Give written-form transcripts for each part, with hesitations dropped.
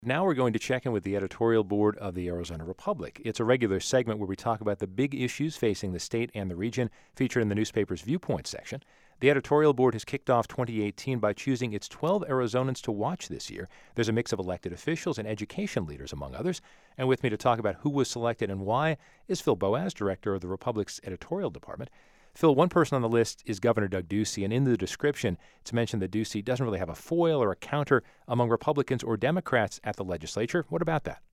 Now we're going to check in with the editorial board of the Arizona Republic. It's a regular segment where we talk about the big issues facing the state and the region, featured in the newspaper's Viewpoint section. The editorial board has kicked off 2018 by choosing its 12 Arizonans to watch this year. There's a mix of elected officials and education leaders, among others. And with me to talk about who was selected and why is Phil Boas, director of the Republic's editorial department. Phil, one person on the list is Governor Doug Ducey, and in the description, it's mentioned that Ducey doesn't really have a foil or a counter among Republicans or Democrats at the legislature. What about that?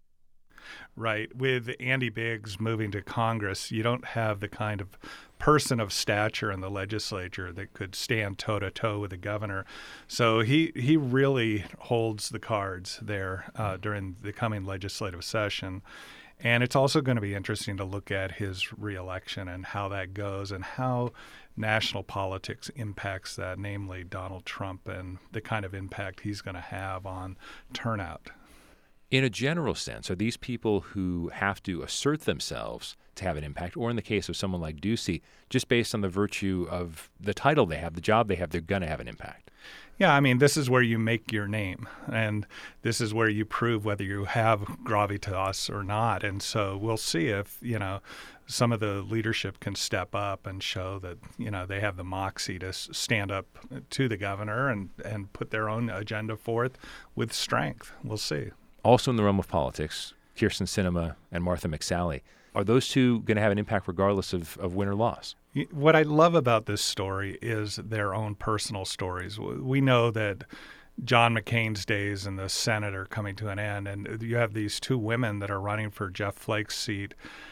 Right. With Andy Biggs moving to Congress, you don't have the kind of person of stature in the legislature that could stand toe-to-toe with the governor. So he really holds the cards there during the coming legislative session. And it's also going to be interesting to look at his reelection and how that goes and how national politics impacts that, namely Donald Trump and the kind of impact he's going to have on turnout. In a general sense, are these people who have to assert themselves to have an impact, or in the case of someone like Ducey, just based on the virtue of the title they have, the job they have, they're going to have an impact? Yeah, I mean, this is where you make your name, and this is where you prove whether you have gravitas or not. And so we'll see if, some of the leadership can step up and show that, they have the moxie to stand up to the governor and put their own agenda forth with strength. We'll see. Also in the realm of politics, Kyrsten Sinema and Martha McSally. Are those two going to have an impact regardless of win or loss? What I love about this story is their own personal stories. We know that John McCain's days in the Senate are coming to an end, and you have these two women that are running for Jeff Flake's seat,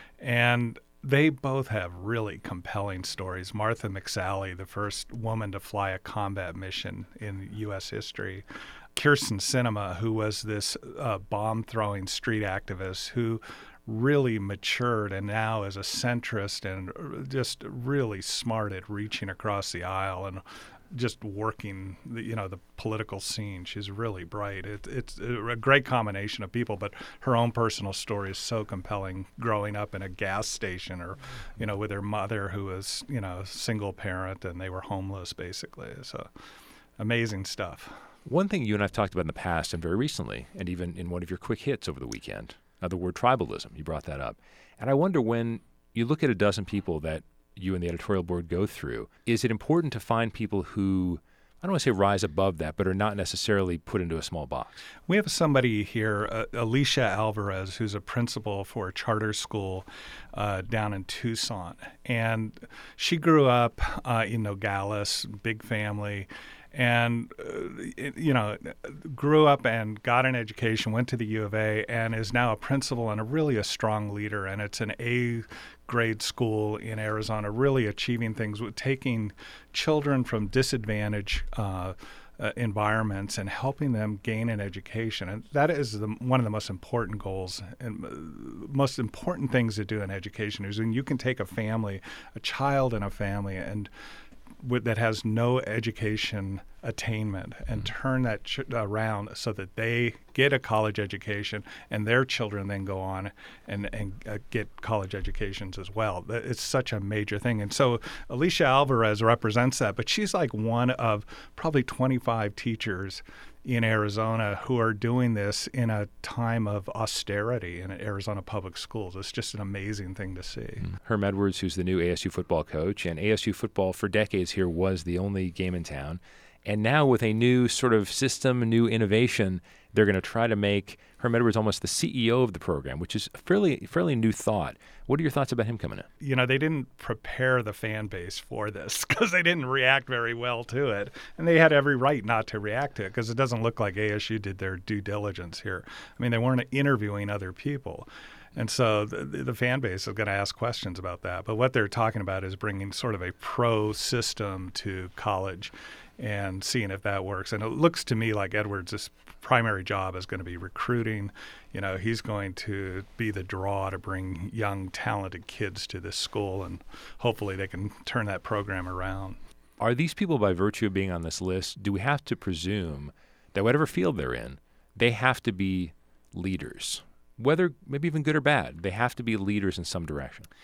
and they both have really compelling stories. Martha McSally, the first woman to fly a combat mission in U.S. history. Kyrsten Sinema, who was this bomb-throwing street activist who really matured and now is a centrist and just really smart at reaching across the aisle and just working the political scene. She's really bright. It's a great combination of people, but her own personal story is so compelling, growing up in a gas station or with her mother who was a single parent and they were homeless basically. So amazing stuff. One thing you and I have talked about in the past and very recently, and even in one of your quick hits over the weekend, the word tribalism. You brought that up. And I wonder, when you look at a dozen people that you and the editorial board go through, is it important to find people who, I don't want to say rise above that, but are not necessarily put into a small box? We have somebody here, Alicia Alvarez, who's a principal for a charter school down in Tucson. And she grew up in Nogales, big family, and, grew up and got an education, went to the U of A, and is now a principal and really a strong leader. And it's an A grade school in Arizona, really achieving things with taking children from disadvantaged environments and helping them gain an education. And that is one of the most important goals and most important things to do in education is when you can take a child in a family and that has no education attainment and turn that around so that they get a college education and their children then go on and get college educations as well. It's such a major thing. And so Alicia Alvarez represents that, but she's like one of probably 25 teachers in Arizona who are doing this in a time of austerity in Arizona public schools. It's just an amazing thing to see. Herm Edwards, who's the new ASU football coach, and ASU football for decades here was the only game in town. And now with a new sort of system, new innovation, they're going to try to make Herm Edwards almost the CEO of the program, which is a fairly new thought. What are your thoughts about him coming in? They didn't prepare the fan base for this because they didn't react very well to it. And they had every right not to react to it because it doesn't look like ASU did their due diligence here. I mean, they weren't interviewing other people. And so the fan base is going to ask questions about that. But what they're talking about is bringing sort of a pro system to college and seeing if that works. And it looks to me like Edwards' primary job is going to be recruiting. He's going to be the draw to bring young, talented kids to this school, and hopefully they can turn that program around. Are these people, by virtue of being on this list, do we have to presume that whatever field they're in, they have to be leaders? Whether maybe even good or bad, they have to be leaders in some direction.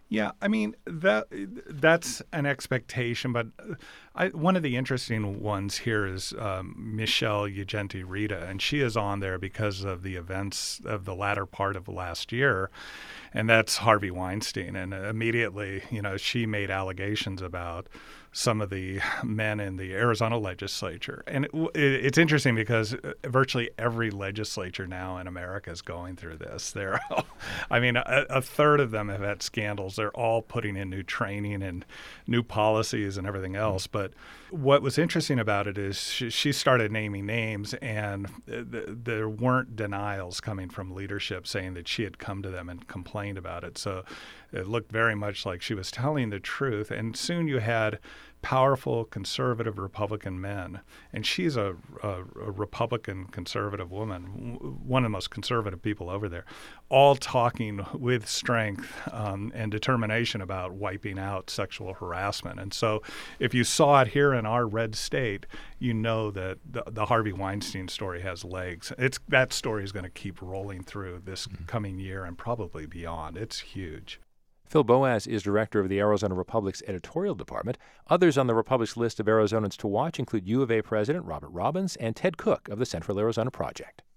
Yeah, I mean that's an expectation, but one of the interesting ones here is Michelle Ugenti-Rita, and she is on there because of the events of the latter part of last year, and that's Harvey Weinstein. And immediately, she made allegations about some of the men in the Arizona legislature. And it's interesting because virtually every legislature now in America is going through this. A third of them have had scandals. They're all putting in new training and new policies and everything else. But what was interesting about it is she started naming names, and there weren't denials coming from leadership saying that she had come to them and complained about it. So it looked very much like she was telling the truth. And soon you had powerful conservative Republican men, and she's a Republican conservative woman, one of the most conservative people over there, all talking with strength and determination about wiping out sexual harassment. And so if you saw it here in our red state, you know that the Harvey Weinstein story has legs. That story is going to keep rolling through this coming year and probably beyond. It's huge. Phil Boas is director of the Arizona Republic's editorial department. Others on the Republic's list of Arizonans to watch include U of A President Robert Robbins and Ted Cook of the Central Arizona Project.